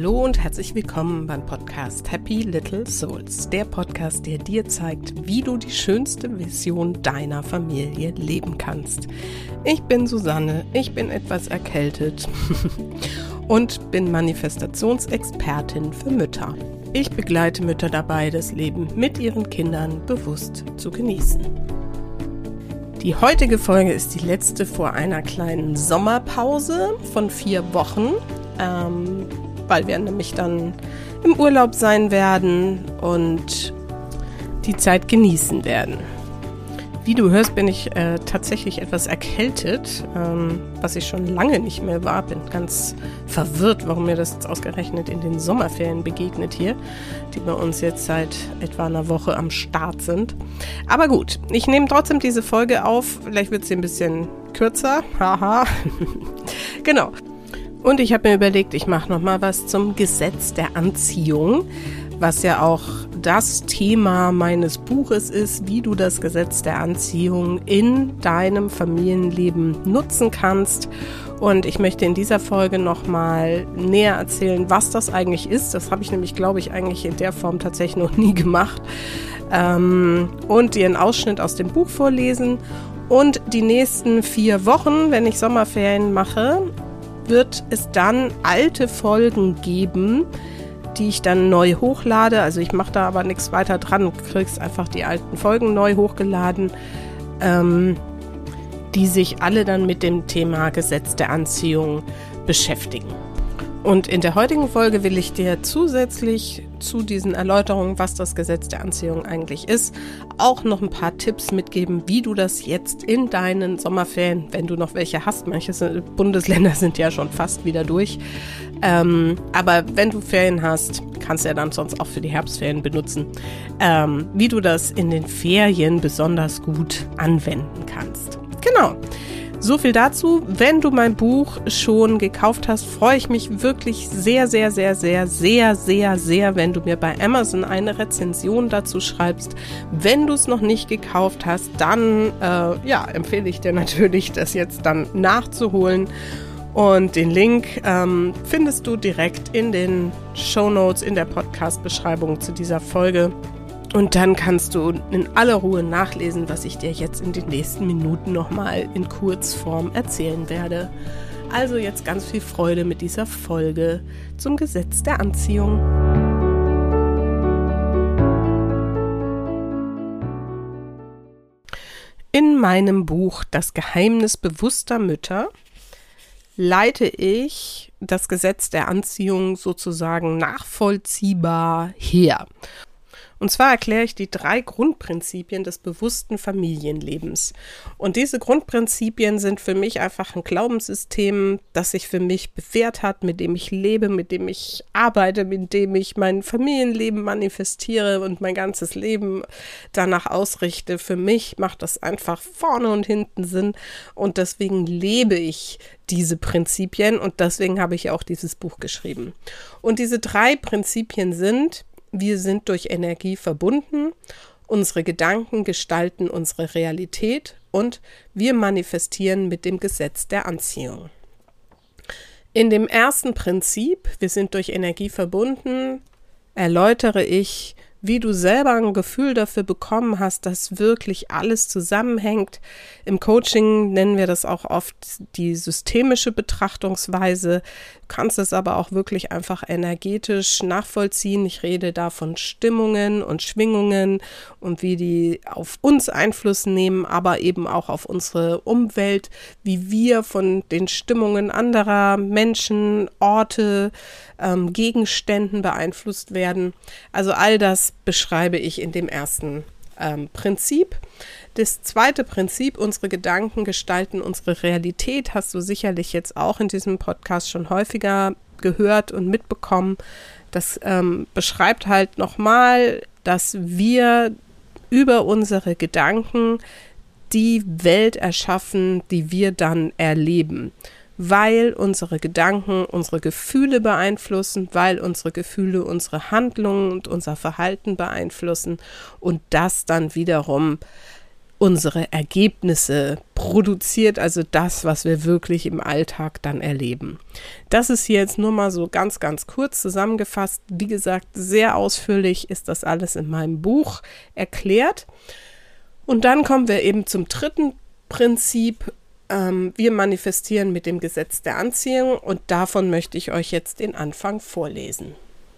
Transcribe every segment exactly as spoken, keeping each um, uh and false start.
Hallo und herzlich willkommen beim Podcast Happy Little Souls, der Podcast, der dir zeigt, wie du die schönste Vision deiner Familie leben kannst. Ich bin Susanne, ich bin etwas erkältet und bin Manifestationsexpertin für Mütter. Ich begleite Mütter dabei, das Leben mit ihren Kindern bewusst zu genießen. Die heutige Folge ist die letzte vor einer kleinen Sommerpause von vier Wochen. Ähm, weil wir nämlich dann im Urlaub sein werden und die Zeit genießen werden. Wie du hörst, bin ich äh, tatsächlich etwas erkältet, ähm, was ich schon lange nicht mehr war. Bin ganz verwirrt, warum mir das jetzt ausgerechnet in den Sommerferien begegnet hier, die bei uns jetzt seit etwa einer Woche am Start sind. Aber gut, ich nehme trotzdem diese Folge auf. Vielleicht wird sie ein bisschen kürzer. Haha. Genau. Und ich habe mir überlegt, ich mache nochmal was zum Gesetz der Anziehung, was ja auch das Thema meines Buches ist, wie du das Gesetz der Anziehung in deinem Familienleben nutzen kannst. Und ich möchte in dieser Folge nochmal näher erzählen, was das eigentlich ist. Das habe ich nämlich, glaube ich, eigentlich in der Form tatsächlich noch nie gemacht. Ähm, und dir einen Ausschnitt aus dem Buch vorlesen. Und die nächsten vier Wochen, wenn ich Sommerferien mache, wird es dann alte Folgen geben, die ich dann neu hochlade. Also ich mache da aber nichts weiter dran. Du kriegst einfach die alten Folgen neu hochgeladen, ähm, die sich alle dann mit dem Thema Gesetz der Anziehung beschäftigen. Und in der heutigen Folge will ich dir zusätzlich zu diesen Erläuterungen, was das Gesetz der Anziehung eigentlich ist, auch noch ein paar Tipps mitgeben, wie du das jetzt in deinen Sommerferien, wenn du noch welche hast, manche Bundesländer sind ja schon fast wieder durch, ähm, aber wenn du Ferien hast, kannst du ja dann sonst auch für die Herbstferien benutzen, ähm, wie du das in den Ferien besonders gut anwenden kannst. Genau. So viel dazu. Wenn du mein Buch schon gekauft hast, freue ich mich wirklich sehr, sehr, sehr, sehr, sehr, sehr, sehr, wenn du mir bei Amazon eine Rezension dazu schreibst. Wenn du es noch nicht gekauft hast, dann äh, ja, empfehle ich dir natürlich, das jetzt dann nachzuholen. Und den Link ähm, findest du direkt in den Shownotes, in der Podcast-Beschreibung zu dieser Folge. Und dann kannst du in aller Ruhe nachlesen, was ich dir jetzt in den nächsten Minuten nochmal in Kurzform erzählen werde. Also jetzt ganz viel Freude mit dieser Folge zum Gesetz der Anziehung. In meinem Buch Das Geheimnis bewusster Mütter leite ich das Gesetz der Anziehung sozusagen nachvollziehbar her. Und zwar erkläre ich die drei Grundprinzipien des bewussten Familienlebens. Und diese Grundprinzipien sind für mich einfach ein Glaubenssystem, das sich für mich bewährt hat, mit dem ich lebe, mit dem ich arbeite, mit dem ich mein Familienleben manifestiere und mein ganzes Leben danach ausrichte. Für mich macht das einfach vorne und hinten Sinn und deswegen lebe ich diese Prinzipien und deswegen habe ich auch dieses Buch geschrieben. Und diese drei Prinzipien sind: Wir sind durch Energie verbunden, unsere Gedanken gestalten unsere Realität und wir manifestieren mit dem Gesetz der Anziehung. In dem ersten Prinzip, wir sind durch Energie verbunden, erläutere ich, wie du selber ein Gefühl dafür bekommen hast, dass wirklich alles zusammenhängt. Im Coaching nennen wir das auch oft die systemische Betrachtungsweise. Du kannst es aber auch wirklich einfach energetisch nachvollziehen. Ich rede da von Stimmungen und Schwingungen und wie die auf uns Einfluss nehmen, aber eben auch auf unsere Umwelt, wie wir von den Stimmungen anderer Menschen, Orte, ähm, Gegenständen beeinflusst werden. Also all das beschreibe ich in dem ersten ähm, Prinzip. Das zweite Prinzip, unsere Gedanken gestalten unsere Realität, hast du sicherlich jetzt auch in diesem Podcast schon häufiger gehört und mitbekommen. Das ähm, beschreibt halt nochmal, dass wir über unsere Gedanken die Welt erschaffen, die wir dann erleben. Weil unsere Gedanken unsere Gefühle beeinflussen, weil unsere Gefühle unsere Handlungen und unser Verhalten beeinflussen und das dann wiederum unsere Ergebnisse produziert, also das, was wir wirklich im Alltag dann erleben. Das ist hier jetzt nur mal so ganz, ganz kurz zusammengefasst. Wie gesagt, sehr ausführlich ist das alles in meinem Buch erklärt. Und dann kommen wir eben zum dritten Prinzip. Ähm, wir manifestieren mit dem Gesetz der Anziehung und davon möchte ich euch jetzt den Anfang vorlesen.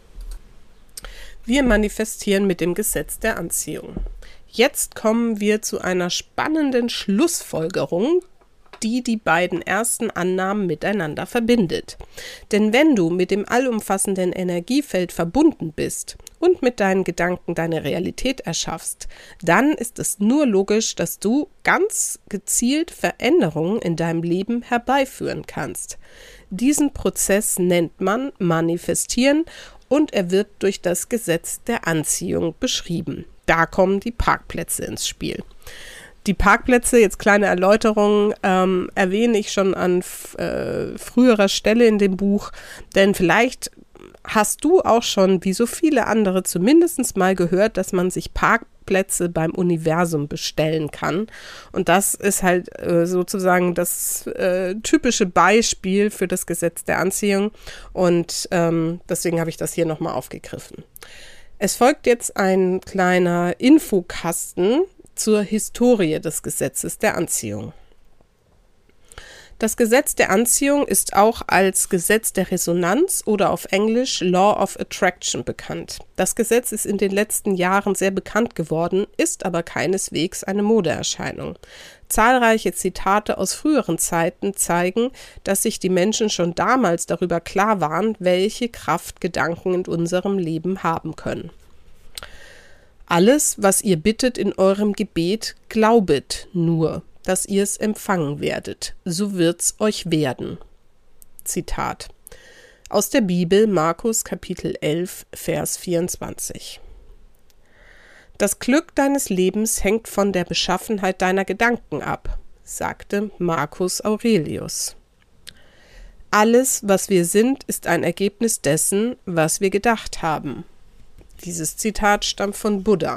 Wir manifestieren mit dem Gesetz der Anziehung. Jetzt kommen wir zu einer spannenden Schlussfolgerung, die die beiden ersten Annahmen miteinander verbindet. Denn wenn du mit dem allumfassenden Energiefeld verbunden bist und mit deinen Gedanken deine Realität erschaffst, dann ist es nur logisch, dass du ganz gezielt Veränderungen in deinem Leben herbeiführen kannst. Diesen Prozess nennt man Manifestieren und er wird durch das Gesetz der Anziehung beschrieben. Da kommen die Parkplätze ins Spiel. Die Parkplätze, jetzt kleine Erläuterung, ähm, erwähne ich schon an f- äh, früherer Stelle in dem Buch, denn vielleicht hast du auch schon, wie so viele andere, zumindest mal gehört, dass man sich Parkplätze beim Universum bestellen kann. Und das ist halt äh, sozusagen das äh, typische Beispiel für das Gesetz der Anziehung. Und ähm, deswegen habe ich das hier nochmal aufgegriffen. Es folgt jetzt ein kleiner Infokasten zur Historie des Gesetzes der Anziehung. Das Gesetz der Anziehung ist auch als Gesetz der Resonanz oder auf Englisch Law of Attraction bekannt. Das Gesetz ist in den letzten Jahren sehr bekannt geworden, ist aber keineswegs eine Modeerscheinung. Zahlreiche Zitate aus früheren Zeiten zeigen, dass sich die Menschen schon damals darüber klar waren, welche Kraft Gedanken in unserem Leben haben können. Alles, was ihr bittet in eurem Gebet, glaubet nur, dass ihr es empfangen werdet, so wird's euch werden. Zitat aus der Bibel, Markus Kapitel elf, Vers vierundzwanzig. Das Glück deines Lebens hängt von der Beschaffenheit deiner Gedanken ab, sagte Marcus Aurelius. Alles, was wir sind, ist ein Ergebnis dessen, was wir gedacht haben. Dieses Zitat stammt von Buddha.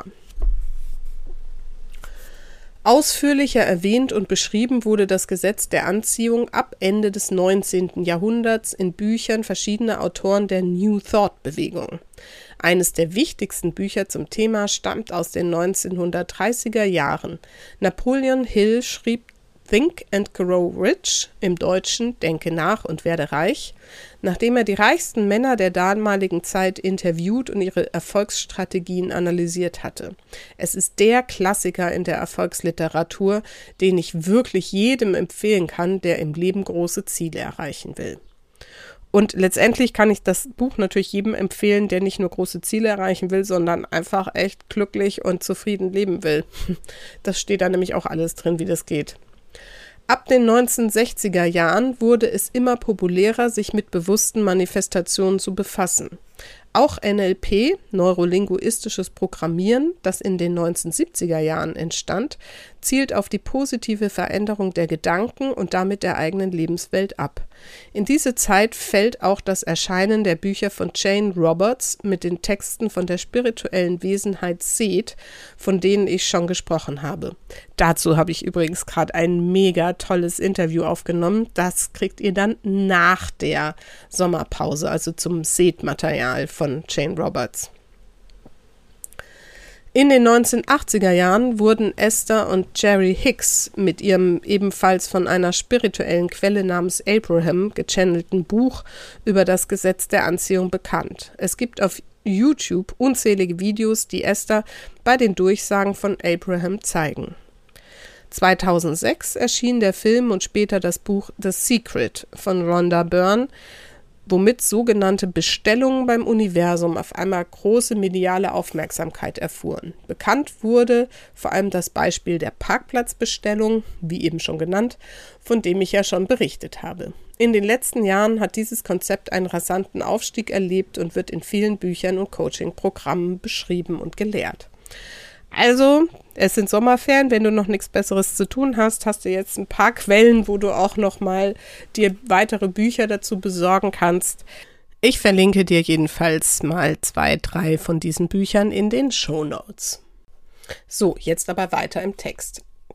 Ausführlicher erwähnt und beschrieben wurde das Gesetz der Anziehung ab Ende des neunzehnten Jahrhunderts in Büchern verschiedener Autoren der New Thought-Bewegung. Eines der wichtigsten Bücher zum Thema stammt aus den neunzehnhundertdreißiger Jahren. Napoleon Hill schrieb Think and Grow Rich, im Deutschen Denke nach und werde reich, nachdem er die reichsten Männer der damaligen Zeit interviewt und ihre Erfolgsstrategien analysiert hatte. Es ist der Klassiker in der Erfolgsliteratur, den ich wirklich jedem empfehlen kann, der im Leben große Ziele erreichen will. Und letztendlich kann ich das Buch natürlich jedem empfehlen, der nicht nur große Ziele erreichen will, sondern einfach echt glücklich und zufrieden leben will. Das steht da nämlich auch alles drin, wie das geht. Ab den neunzehnhundertsechziger Jahren wurde es immer populärer, sich mit bewussten Manifestationen zu befassen. Auch N L P, neurolinguistisches Programmieren, das in den neunzehnhundertsiebziger Jahren entstand, zielt auf die positive Veränderung der Gedanken und damit der eigenen Lebenswelt ab. In diese Zeit fällt auch das Erscheinen der Bücher von Jane Roberts mit den Texten von der spirituellen Wesenheit Seth, von denen ich schon gesprochen habe. Dazu habe ich übrigens gerade ein mega tolles Interview aufgenommen. Das kriegt ihr dann nach der Sommerpause, also zum Seth-Material von Jane Roberts. In den neunzehnhundertachtziger Jahren wurden Esther und Jerry Hicks mit ihrem ebenfalls von einer spirituellen Quelle namens Abraham gechannelten Buch über das Gesetz der Anziehung bekannt. Es gibt auf YouTube unzählige Videos, die Esther bei den Durchsagen von Abraham zeigen. zweitausendsechs erschien der Film und später das Buch The Secret von Rhonda Byrne, womit sogenannte Bestellungen beim Universum auf einmal große mediale Aufmerksamkeit erfuhren. Bekannt wurde vor allem das Beispiel der Parkplatzbestellung, wie eben schon genannt, von dem ich ja schon berichtet habe. In den letzten Jahren hat dieses Konzept einen rasanten Aufstieg erlebt und wird in vielen Büchern und Coaching-Programmen beschrieben und gelehrt. Also, es sind Sommerferien, wenn du noch nichts Besseres zu tun hast, hast du jetzt ein paar Quellen, wo du auch noch mal dir weitere Bücher dazu besorgen kannst. Ich verlinke dir jedenfalls mal zwei, drei von diesen Büchern in den Shownotes. So, jetzt aber weiter im Text.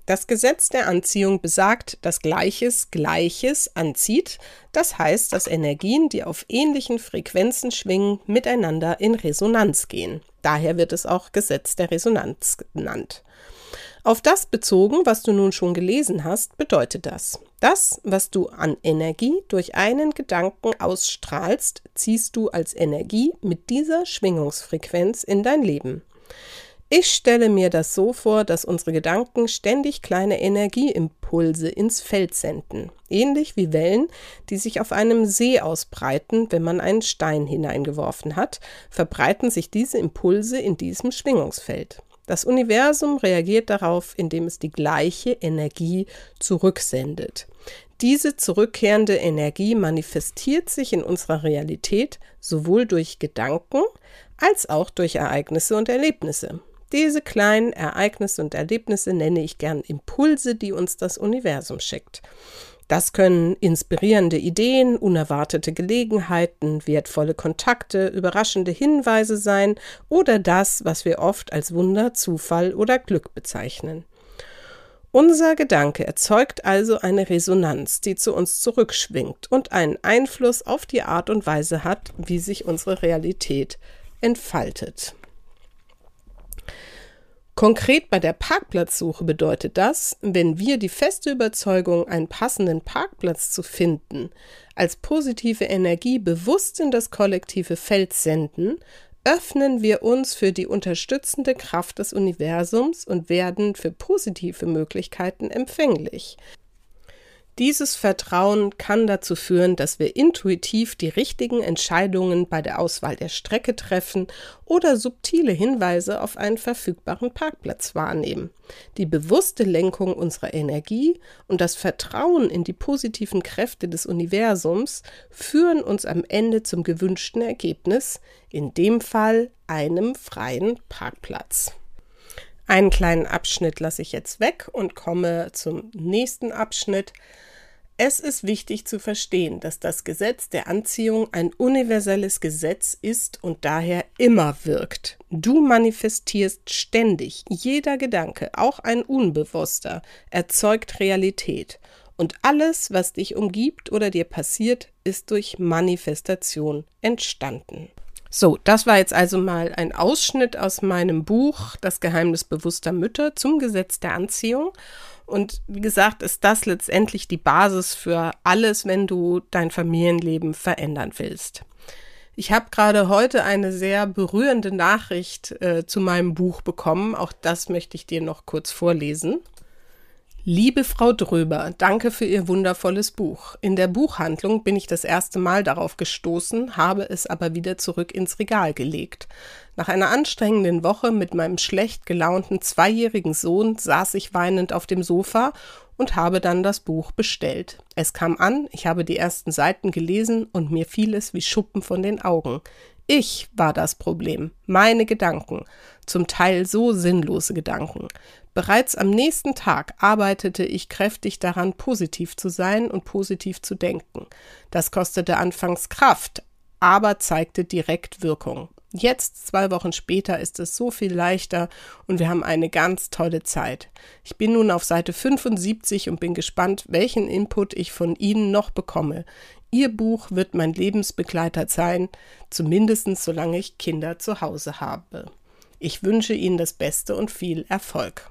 Das Gesetz der Anziehung besagt, dass Gleiches Gleiches anzieht. Das heißt, dass Energien, die auf ähnlichen Frequenzen schwingen, miteinander in Resonanz gehen. Daher wird es auch Gesetz der Resonanz genannt. Auf das bezogen, was du nun schon gelesen hast, bedeutet das: Das, was du an Energie durch einen Gedanken ausstrahlst, ziehst du als Energie mit dieser Schwingungsfrequenz in dein Leben. Ich stelle mir das so vor, dass unsere Gedanken ständig kleine Energieimpulse ins Feld senden, ähnlich wie Wellen, die sich auf einem See ausbreiten, wenn man einen Stein hineingeworfen hat, verbreiten sich diese Impulse in diesem Schwingungsfeld. Das Universum reagiert darauf, indem es die gleiche Energie zurücksendet. Diese zurückkehrende Energie manifestiert sich in unserer Realität sowohl durch Gedanken als auch durch Ereignisse und Erlebnisse. Diese kleinen Ereignisse und Erlebnisse nenne ich gern Impulse, die uns das Universum schickt. Das können inspirierende Ideen, unerwartete Gelegenheiten, wertvolle Kontakte, überraschende Hinweise sein oder das, was wir oft als Wunder, Zufall oder Glück bezeichnen. Unser Gedanke erzeugt also eine Resonanz, die zu uns zurückschwingt und einen Einfluss auf die Art und Weise hat, wie sich unsere Realität entfaltet. Konkret bei der Parkplatzsuche bedeutet das, wenn wir die feste Überzeugung, einen passenden Parkplatz zu finden, als positive Energie bewusst in das kollektive Feld senden, öffnen wir uns für die unterstützende Kraft des Universums und werden für positive Möglichkeiten empfänglich. Dieses Vertrauen kann dazu führen, dass wir intuitiv die richtigen Entscheidungen bei der Auswahl der Strecke treffen oder subtile Hinweise auf einen verfügbaren Parkplatz wahrnehmen. Die bewusste Lenkung unserer Energie und das Vertrauen in die positiven Kräfte des Universums führen uns am Ende zum gewünschten Ergebnis, in dem Fall einem freien Parkplatz. Einen kleinen Abschnitt lasse ich jetzt weg und komme zum nächsten Abschnitt. Es ist wichtig zu verstehen, dass das Gesetz der Anziehung ein universelles Gesetz ist und daher immer wirkt. Du manifestierst ständig. Jeder Gedanke, auch ein unbewusster, erzeugt Realität. Und alles, was dich umgibt oder dir passiert, ist durch Manifestation entstanden. So, das war jetzt also mal ein Ausschnitt aus meinem Buch Das Geheimnis bewusster Mütter zum Gesetz der Anziehung. Und wie gesagt, ist das letztendlich die Basis für alles, wenn du dein Familienleben verändern willst. Ich habe gerade heute eine sehr berührende Nachricht äh, zu meinem Buch bekommen. Auch das möchte ich dir noch kurz vorlesen. Liebe Frau Dröber, danke für Ihr wundervolles Buch. In der Buchhandlung bin ich das erste Mal darauf gestoßen, habe es aber wieder zurück ins Regal gelegt. Nach einer anstrengenden Woche mit meinem schlecht gelaunten zweijährigen Sohn saß ich weinend auf dem Sofa und habe dann das Buch bestellt. Es kam an, ich habe die ersten Seiten gelesen und mir fiel es wie Schuppen von den Augen. Ich war das Problem, meine Gedanken, zum Teil so sinnlose Gedanken. Bereits am nächsten Tag arbeitete ich kräftig daran, positiv zu sein und positiv zu denken. Das kostete anfangs Kraft, aber zeigte direkt Wirkung. Jetzt, zwei Wochen später, ist es so viel leichter und wir haben eine ganz tolle Zeit. Ich bin nun auf Seite fünfundsiebzig und bin gespannt, welchen Input ich von Ihnen noch bekomme. Ihr Buch wird mein Lebensbegleiter sein, zumindest solange ich Kinder zu Hause habe. Ich wünsche Ihnen das Beste und viel Erfolg.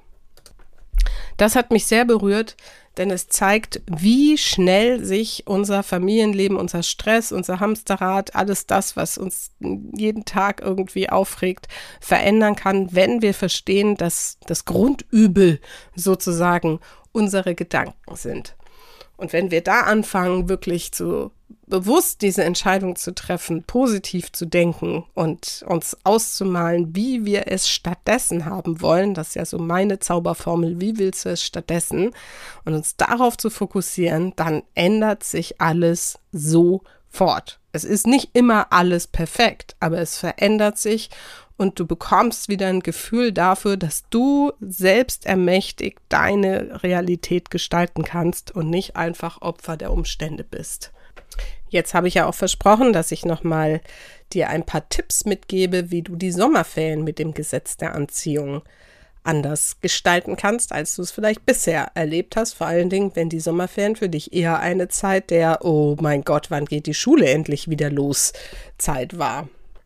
Das hat mich sehr berührt, denn es zeigt, wie schnell sich unser Familienleben, unser Stress, unser Hamsterrad, alles das, was uns jeden Tag irgendwie aufregt, verändern kann, wenn wir verstehen, dass das Grundübel sozusagen unsere Gedanken sind. Und wenn wir da anfangen, wirklich zu bewusst diese Entscheidung zu treffen, positiv zu denken und uns auszumalen, wie wir es stattdessen haben wollen, das ist ja so meine Zauberformel, wie willst du es stattdessen, und uns darauf zu fokussieren, dann ändert sich alles sofort. Es ist nicht immer alles perfekt, aber es verändert sich und du bekommst wieder ein Gefühl dafür, dass du selbst ermächtigt deine Realität gestalten kannst und nicht einfach Opfer der Umstände bist. Jetzt habe ich ja auch versprochen, dass ich nochmal dir ein paar Tipps mitgebe, wie du die Sommerferien mit dem Gesetz der Anziehung anders gestalten kannst, als du es vielleicht bisher erlebt hast. Vor allen Dingen, wenn die Sommerferien für dich eher eine Zeit der, oh mein Gott, wann geht die Schule endlich wieder los, Zeit war.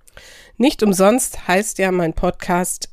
Nicht umsonst heißt ja mein Podcast,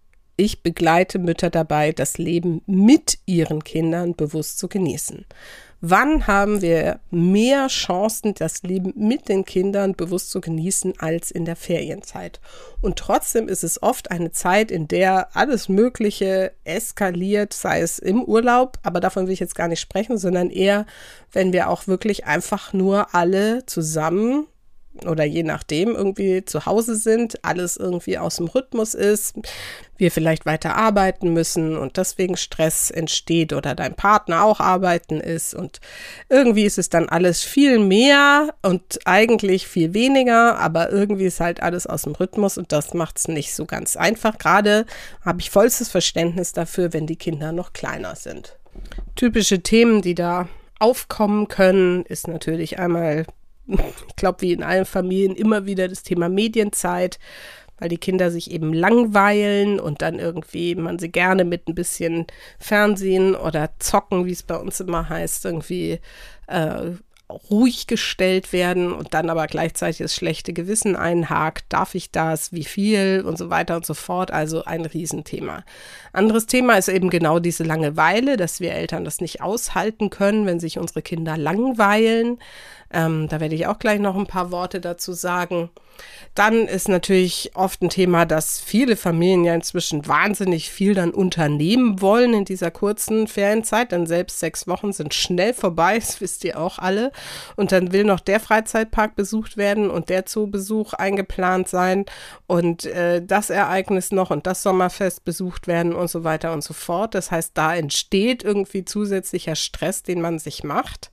ich begleite Mütter dabei, das Leben mit ihren Kindern bewusst zu genießen. Wann haben wir mehr Chancen, das Leben mit den Kindern bewusst zu genießen, als in der Ferienzeit? Und trotzdem ist es oft eine Zeit, in der alles Mögliche eskaliert, sei es im Urlaub, aber davon will ich jetzt gar nicht sprechen, sondern eher, wenn wir auch wirklich einfach nur alle zusammen oder je nachdem irgendwie zu Hause sind, alles irgendwie aus dem Rhythmus ist, wir vielleicht weiter arbeiten müssen und deswegen Stress entsteht oder dein Partner auch arbeiten ist und irgendwie ist es dann alles viel mehr und eigentlich viel weniger, aber irgendwie ist halt alles aus dem Rhythmus und das macht es nicht so ganz einfach. Gerade habe ich vollstes Verständnis dafür, wenn die Kinder noch kleiner sind. Typische Themen, die da aufkommen können, ist natürlich einmal, ich glaube, wie in allen Familien immer wieder das Thema Medienzeit, weil die Kinder sich eben langweilen und dann irgendwie man sie gerne mit ein bisschen Fernsehen oder Zocken, wie es bei uns immer heißt, irgendwie äh, ruhig gestellt werden und dann aber gleichzeitig das schlechte Gewissen einhakt. Darf ich das? Wie viel? Und so weiter und so fort. Also ein Riesenthema. Anderes Thema ist eben genau diese Langeweile, dass wir Eltern das nicht aushalten können, wenn sich unsere Kinder langweilen. Ähm, da werde ich auch gleich noch ein paar Worte dazu sagen. Dann ist natürlich oft ein Thema, dass viele Familien ja inzwischen wahnsinnig viel dann unternehmen wollen in dieser kurzen Ferienzeit, denn selbst sechs Wochen sind schnell vorbei, das wisst ihr auch alle. Und dann will noch der Freizeitpark besucht werden und der Zoobesuch eingeplant sein und äh, das Ereignis noch und das Sommerfest besucht werden und so weiter und so fort. Das heißt, da entsteht irgendwie zusätzlicher Stress, den man sich macht.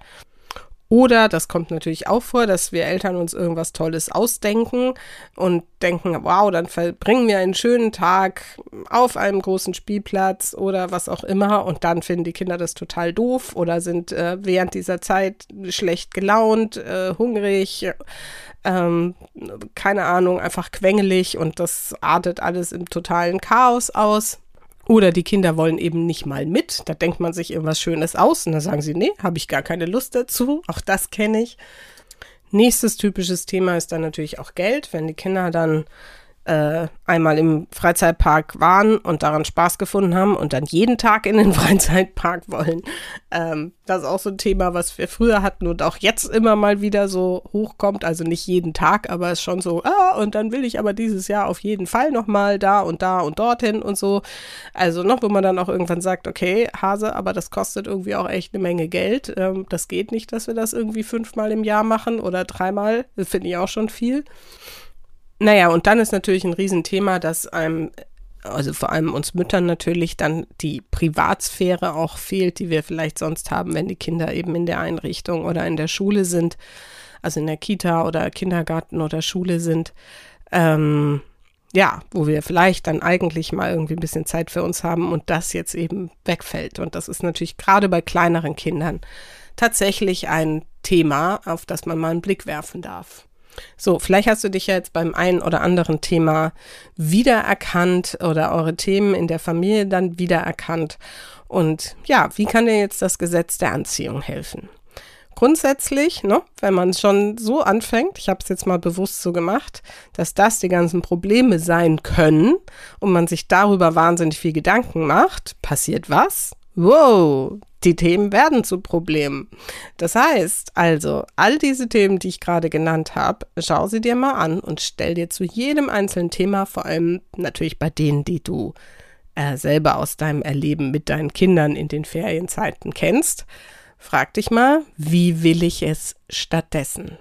Oder, das kommt natürlich auch vor, dass wir Eltern uns irgendwas Tolles ausdenken und denken, wow, dann verbringen wir einen schönen Tag auf einem großen Spielplatz oder was auch immer und dann finden die Kinder das total doof oder sind äh, während dieser Zeit schlecht gelaunt, äh, hungrig, ähm, keine Ahnung, einfach quengelig und das artet alles im totalen Chaos aus. Oder die Kinder wollen eben nicht mal mit. Da denkt man sich irgendwas Schönes aus und dann sagen sie, nee, habe ich gar keine Lust dazu. Auch das kenne ich. Nächstes typisches Thema ist dann natürlich auch Geld. Wenn die Kinder dann äh, einmal im Freizeitpark waren und daran Spaß gefunden haben und dann jeden Tag in den Freizeitpark wollen. Ähm, das ist auch so ein Thema, was wir früher hatten und auch jetzt immer mal wieder so hochkommt. Also nicht jeden Tag, aber es ist schon so, ah, und dann will ich aber dieses Jahr auf jeden Fall nochmal da und da und dorthin und so. Also noch, wo man dann auch irgendwann sagt, okay, Hase, aber das kostet irgendwie auch echt eine Menge Geld. Ähm, das geht nicht, dass wir das irgendwie fünfmal im Jahr machen oder dreimal. Das finde ich auch schon viel. Naja, und dann ist natürlich ein Riesenthema, dass einem, also vor allem uns Müttern natürlich dann die Privatsphäre auch fehlt, die wir vielleicht sonst haben, wenn die Kinder eben in der Einrichtung oder in der Schule sind, also in der Kita oder Kindergarten oder Schule sind, ähm, ja, wo wir vielleicht dann eigentlich mal irgendwie ein bisschen Zeit für uns haben und das jetzt eben wegfällt. Und das ist natürlich gerade bei kleineren Kindern tatsächlich ein Thema, auf das man mal einen Blick werfen darf. So, vielleicht hast du dich ja jetzt beim einen oder anderen Thema wiedererkannt oder eure Themen in der Familie dann wiedererkannt. Und ja, wie kann dir jetzt das Gesetz der Anziehung helfen? Grundsätzlich, ne, wenn man schon so anfängt, ich habe es jetzt mal bewusst so gemacht, dass das die ganzen Probleme sein können und man sich darüber wahnsinnig viel Gedanken macht, passiert was? Wow, die Themen werden zu Problemen. Das heißt also, all diese Themen, die ich gerade genannt habe, schau sie dir mal an und stell dir zu jedem einzelnen Thema, vor allem natürlich bei denen, die du äh, selber aus deinem Erleben mit deinen Kindern in den Ferienzeiten kennst, frag dich mal, wie will ich es stattdessen?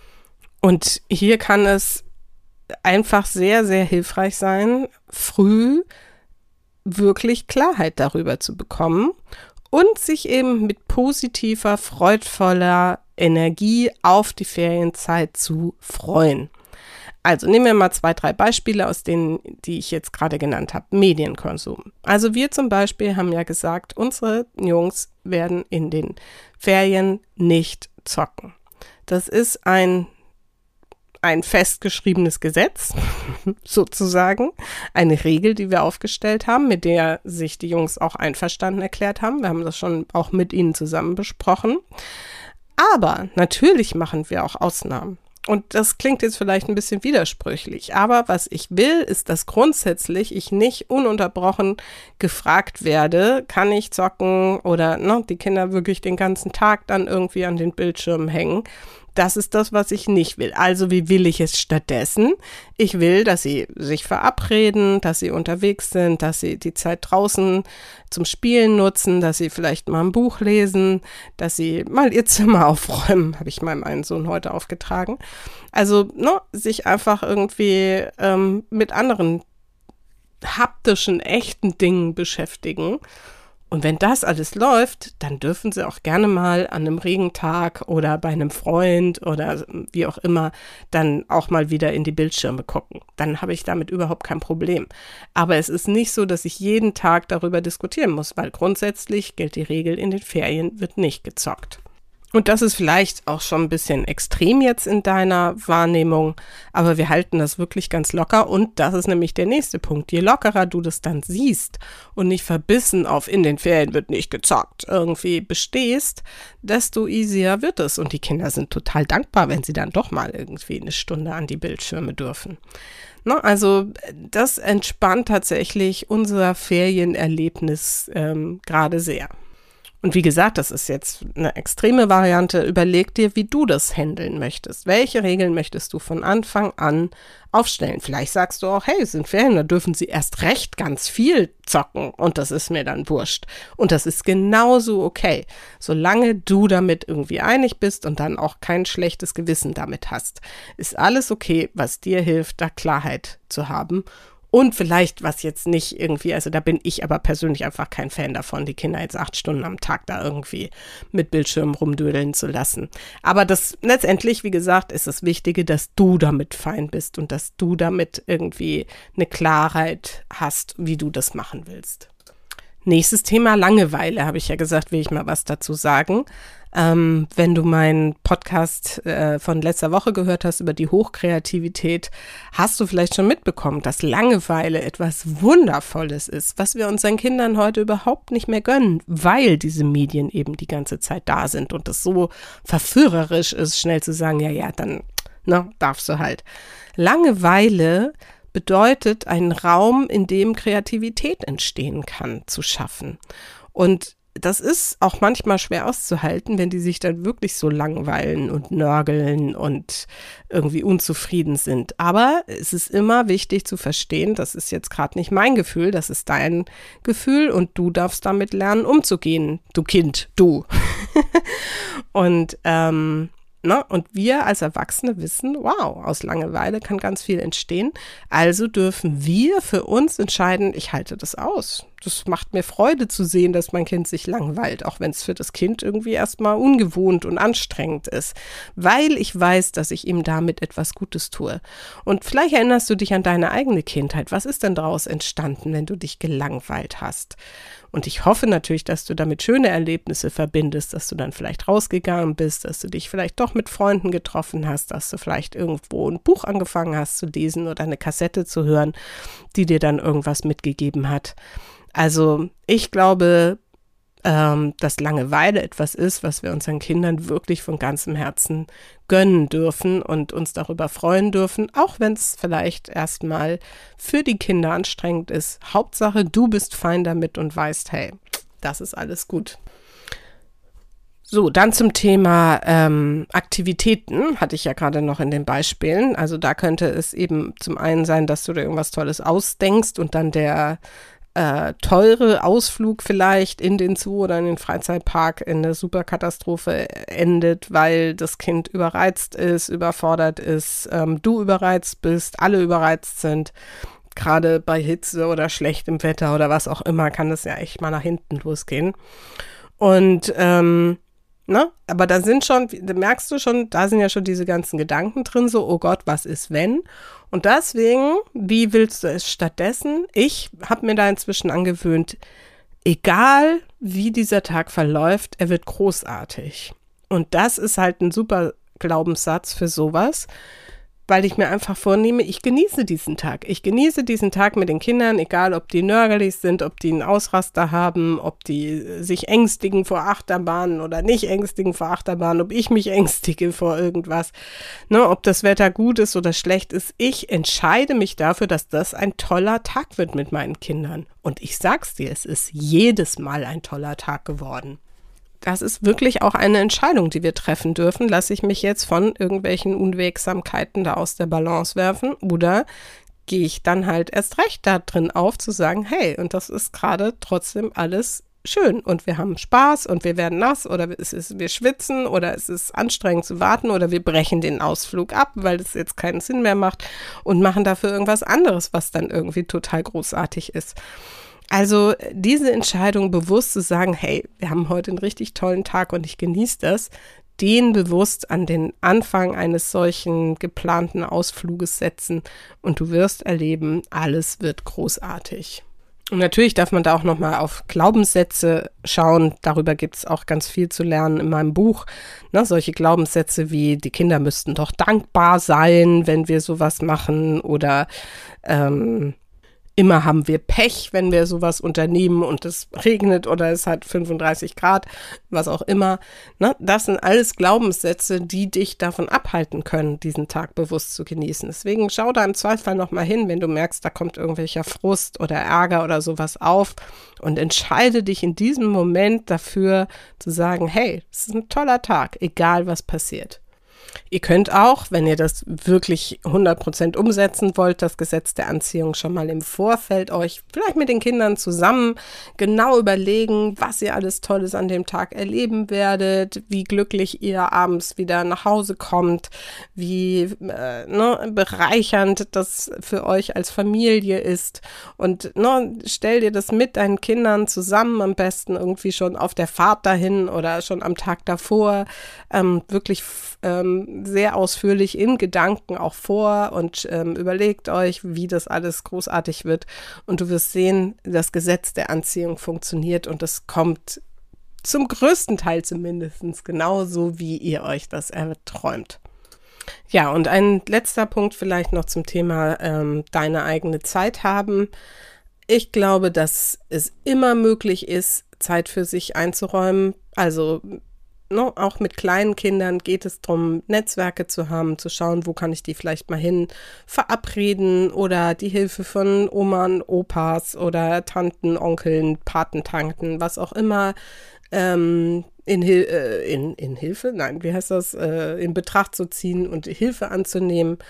Und hier kann es einfach sehr, sehr hilfreich sein, früh wirklich Klarheit darüber zu bekommen und sich eben mit positiver, freudvoller Energie auf die Ferienzeit zu freuen. Also nehmen wir mal zwei, drei Beispiele aus denen, die ich jetzt gerade genannt habe. Medienkonsum. Also wir zum Beispiel haben ja gesagt, unsere Jungs werden in den Ferien nicht zocken. Das ist ein ein festgeschriebenes Gesetz, sozusagen, eine Regel, die wir aufgestellt haben, mit der sich die Jungs auch einverstanden erklärt haben. Wir haben das schon auch mit ihnen zusammen besprochen. Aber natürlich machen wir auch Ausnahmen. Und das klingt jetzt vielleicht ein bisschen widersprüchlich, aber was ich will, ist, dass grundsätzlich ich nicht ununterbrochen gefragt werde, kann ich zocken oder ne, die Kinder wirklich den ganzen Tag dann irgendwie an den Bildschirmen hängen. Das ist das, was ich nicht will. Also wie will ich es stattdessen? Ich will, dass sie sich verabreden, dass sie unterwegs sind, dass sie die Zeit draußen zum Spielen nutzen, dass sie vielleicht mal ein Buch lesen, dass sie mal ihr Zimmer aufräumen, habe ich meinem einen Sohn heute aufgetragen. Also ne, sich einfach irgendwie ähm, mit anderen haptischen, echten Dingen beschäftigen. Und wenn das alles läuft, dann dürfen sie auch gerne mal an einem Regentag oder bei einem Freund oder wie auch immer dann auch mal wieder in die Bildschirme gucken. Dann habe ich damit überhaupt kein Problem. Aber es ist nicht so, dass ich jeden Tag darüber diskutieren muss, weil grundsätzlich gilt die Regel, in den Ferien wird nicht gezockt. Und das ist vielleicht auch schon ein bisschen extrem jetzt in deiner Wahrnehmung, aber wir halten das wirklich ganz locker und das ist nämlich der nächste Punkt. Je lockerer du das dann siehst und nicht verbissen auf in den Ferien wird nicht gezockt irgendwie bestehst, desto easier wird es und die Kinder sind total dankbar, wenn sie dann doch mal irgendwie eine Stunde an die Bildschirme dürfen. Ne, also das entspannt tatsächlich unser Ferienerlebnis ähm, gerade sehr. Und wie gesagt, das ist jetzt eine extreme Variante. Überleg dir, wie du das handeln möchtest. Welche Regeln möchtest du von Anfang an aufstellen? Vielleicht sagst du auch, hey, es sind Ferien, da dürfen sie erst recht ganz viel zocken und das ist mir dann wurscht. Und das ist genauso okay, solange du damit irgendwie einig bist und dann auch kein schlechtes Gewissen damit hast. Ist alles okay, was dir hilft, da Klarheit zu haben. Und vielleicht, was jetzt nicht irgendwie, also da bin ich aber persönlich einfach kein Fan davon, die Kinder jetzt acht Stunden am Tag da irgendwie mit Bildschirmen rumdödeln zu lassen. Aber das letztendlich, wie gesagt, ist das Wichtige, dass du damit fein bist und dass du damit irgendwie eine Klarheit hast, wie du das machen willst. Nächstes Thema, Langeweile, habe ich ja gesagt, will ich mal was dazu sagen. Ähm, wenn du meinen Podcast äh, von letzter Woche gehört hast über die Hochkreativität, hast du vielleicht schon mitbekommen, dass Langeweile etwas Wundervolles ist, was wir unseren Kindern heute überhaupt nicht mehr gönnen, weil diese Medien eben die ganze Zeit da sind und es so verführerisch ist, schnell zu sagen, ja, ja, dann ne, darfst du halt. Langeweile bedeutet, einen Raum, in dem Kreativität entstehen kann, zu schaffen. Und das ist auch manchmal schwer auszuhalten, wenn die sich dann wirklich so langweilen und nörgeln und irgendwie unzufrieden sind. Aber es ist immer wichtig zu verstehen, das ist jetzt gerade nicht mein Gefühl, das ist dein Gefühl und du darfst damit lernen, umzugehen, du Kind, du. und ähm, Na, und wir als Erwachsene wissen, wow, aus Langeweile kann ganz viel entstehen. Also dürfen wir für uns entscheiden, ich halte das aus. Das macht mir Freude zu sehen, dass mein Kind sich langweilt, auch wenn es für das Kind irgendwie erstmal ungewohnt und anstrengend ist, weil ich weiß, dass ich ihm damit etwas Gutes tue. Und vielleicht erinnerst du dich an deine eigene Kindheit. Was ist denn daraus entstanden, wenn du dich gelangweilt hast? Und ich hoffe natürlich, dass du damit schöne Erlebnisse verbindest, dass du dann vielleicht rausgegangen bist, dass du dich vielleicht doch mit Freunden getroffen hast, dass du vielleicht irgendwo ein Buch angefangen hast zu lesen oder eine Kassette zu hören, die dir dann irgendwas mitgegeben hat. Also ich glaube, ähm, dass Langeweile etwas ist, was wir unseren Kindern wirklich von ganzem Herzen gönnen dürfen und uns darüber freuen dürfen, auch wenn es vielleicht erstmal für die Kinder anstrengend ist. Hauptsache, du bist fein damit und weißt, hey, das ist alles gut. So, dann zum Thema ähm, Aktivitäten, hatte ich ja gerade noch in den Beispielen. Also da könnte es eben zum einen sein, dass du dir irgendwas Tolles ausdenkst und dann der Äh, teure Ausflug vielleicht in den Zoo oder in den Freizeitpark in eine Superkatastrophe endet, weil das Kind überreizt ist, überfordert ist, ähm, du überreizt bist, alle überreizt sind. Gerade bei Hitze oder schlechtem Wetter oder was auch immer kann das ja echt mal nach hinten losgehen. Und ähm, Ne? Aber da sind schon, da merkst du schon, da sind ja schon diese ganzen Gedanken drin, so, oh Gott, was ist wenn? Und deswegen, wie willst du es stattdessen? Ich habe mir da inzwischen angewöhnt, egal wie dieser Tag verläuft, er wird großartig. Und das ist halt ein super Glaubenssatz für sowas. weil ich mir einfach vornehme, ich genieße diesen Tag. Ich genieße diesen Tag mit den Kindern, egal ob die nörgelig sind, ob die einen Ausraster haben, ob die sich ängstigen vor Achterbahnen oder nicht ängstigen vor Achterbahnen, ob ich mich ängstige vor irgendwas, ne, ob das Wetter gut ist oder schlecht ist. Ich entscheide mich dafür, dass das ein toller Tag wird mit meinen Kindern. Und ich sag's dir, es ist jedes Mal ein toller Tag geworden. Das ist wirklich auch eine Entscheidung, die wir treffen dürfen. Lasse ich mich jetzt von irgendwelchen Unwegsamkeiten da aus der Balance werfen oder gehe ich dann halt erst recht da drin auf, zu sagen, hey, und das ist gerade trotzdem alles schön und wir haben Spaß und wir werden nass oder es ist, wir schwitzen oder es ist anstrengend zu warten oder wir brechen den Ausflug ab, weil es jetzt keinen Sinn mehr macht und machen dafür irgendwas anderes, was dann irgendwie total großartig ist. Also diese Entscheidung bewusst zu sagen, hey, wir haben heute einen richtig tollen Tag und ich genieße das, den bewusst an den Anfang eines solchen geplanten Ausfluges setzen und du wirst erleben, alles wird großartig. Und natürlich darf man da auch nochmal auf Glaubenssätze schauen. Darüber gibt es auch ganz viel zu lernen in meinem Buch. Ne, solche Glaubenssätze wie, die Kinder müssten doch dankbar sein, wenn wir sowas machen oder ähm, immer haben wir Pech, wenn wir sowas unternehmen und es regnet oder es hat fünfunddreißig Grad, was auch immer. Ne? Das sind alles Glaubenssätze, die dich davon abhalten können, diesen Tag bewusst zu genießen. Deswegen schau da im Zweifel nochmal hin, wenn du merkst, da kommt irgendwelcher Frust oder Ärger oder sowas auf und entscheide dich in diesem Moment dafür zu sagen, hey, es ist ein toller Tag, egal was passiert. Ihr könnt auch, wenn ihr das wirklich hundert Prozent umsetzen wollt, das Gesetz der Anziehung schon mal im Vorfeld euch vielleicht mit den Kindern zusammen genau überlegen, was ihr alles Tolles an dem Tag erleben werdet, wie glücklich ihr abends wieder nach Hause kommt, wie äh, ne, bereichernd das für euch als Familie ist und ne, stell dir das mit deinen Kindern zusammen, am besten irgendwie schon auf der Fahrt dahin oder schon am Tag davor, ähm, wirklich ähm, sehr ausführlich in Gedanken auch vor und ähm, überlegt euch, wie das alles großartig wird und du wirst sehen, das Gesetz der Anziehung funktioniert und es kommt zum größten Teil zumindest genauso, wie ihr euch das erträumt. Ja, und ein letzter Punkt vielleicht noch zum Thema ähm, deine eigene Zeit haben. Ich glaube, dass es immer möglich ist, Zeit für sich einzuräumen, also No, auch mit kleinen Kindern geht es darum, Netzwerke zu haben, zu schauen, wo kann ich die vielleicht mal hin verabreden oder die Hilfe von Oman, Opas oder Tanten, Onkeln, Patentanten, was auch immer ähm, in, Hil- äh, in, in Hilfe, nein, wie heißt das, äh, in Betracht zu ziehen und Hilfe anzunehmen.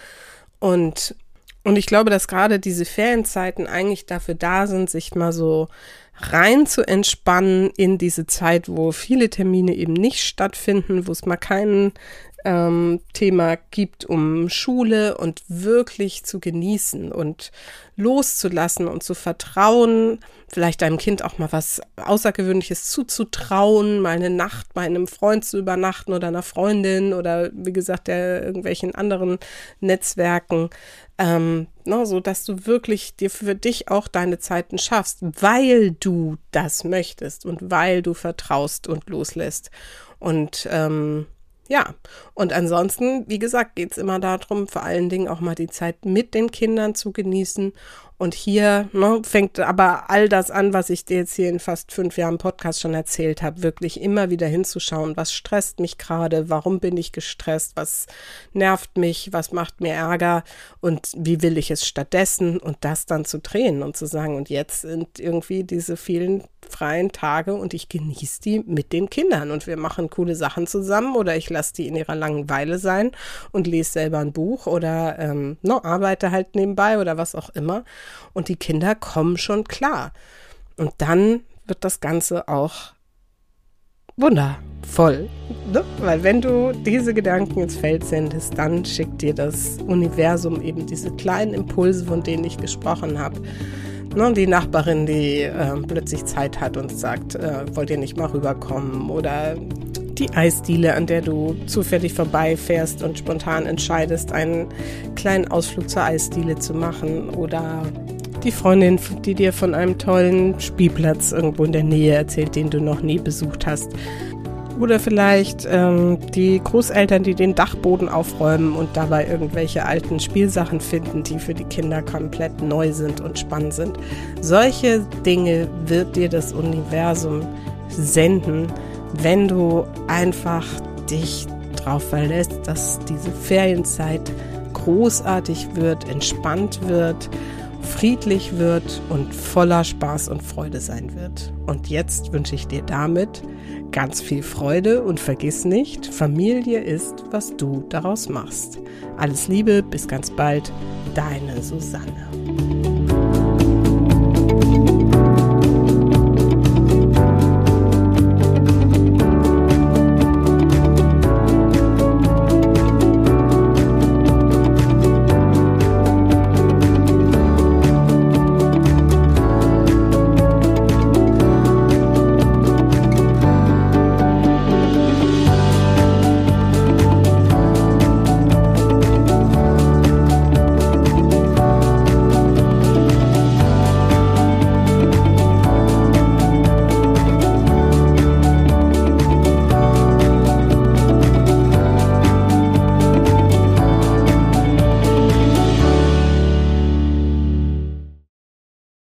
Und, und ich glaube, dass gerade diese Ferienzeiten eigentlich dafür da sind, sich mal so rein zu entspannen in diese Zeit, wo viele Termine eben nicht stattfinden, wo es mal kein ähm, Thema gibt um Schule und wirklich zu genießen und loszulassen und zu vertrauen, vielleicht deinem Kind auch mal was Außergewöhnliches zuzutrauen, mal eine Nacht bei einem Freund zu übernachten oder einer Freundin oder wie gesagt, der irgendwelchen anderen Netzwerken, ähm, ne, so dass du wirklich dir für dich auch deine Zeiten schaffst, weil du das möchtest und weil du vertraust und loslässt. Und ähm, ja, und ansonsten, wie gesagt, geht es immer darum, vor allen Dingen auch mal die Zeit mit den Kindern zu genießen. Und hier ne, fängt aber all das an, was ich dir jetzt hier in fast fünf Jahren Podcast schon erzählt habe, wirklich immer wieder hinzuschauen, was stresst mich gerade, warum bin ich gestresst, was nervt mich, was macht mir Ärger und wie will ich es stattdessen und das dann zu drehen und zu sagen, und jetzt sind irgendwie diese vielen freien Tage und ich genieße die mit den Kindern und wir machen coole Sachen zusammen oder ich lasse die in ihrer Langeweile sein und lese selber ein Buch oder ähm, no, arbeite halt nebenbei oder was auch immer. Und die Kinder kommen schon klar. Und dann wird das Ganze auch wundervoll. Ne? Weil wenn du diese Gedanken ins Feld sendest, dann schickt dir das Universum eben diese kleinen Impulse, von denen ich gesprochen habe. Ne? Die Nachbarin, die äh, plötzlich Zeit hat und sagt, äh, wollt ihr nicht mal rüberkommen? Oder die Eisdiele, an der du zufällig vorbeifährst und spontan entscheidest, einen kleinen Ausflug zur Eisdiele zu machen. Oder die Freundin, die dir von einem tollen Spielplatz irgendwo in der Nähe erzählt, den du noch nie besucht hast. Oder vielleicht ähm, die Großeltern, die den Dachboden aufräumen und dabei irgendwelche alten Spielsachen finden, die für die Kinder komplett neu sind und spannend sind. Solche Dinge wird dir das Universum senden, wenn du einfach dich drauf verlässt, dass diese Ferienzeit großartig wird, entspannt wird, friedlich wird und voller Spaß und Freude sein wird. Und jetzt wünsche ich dir damit ganz viel Freude und vergiss nicht, Familie ist, was du daraus machst. Alles Liebe, bis ganz bald, deine Susanne.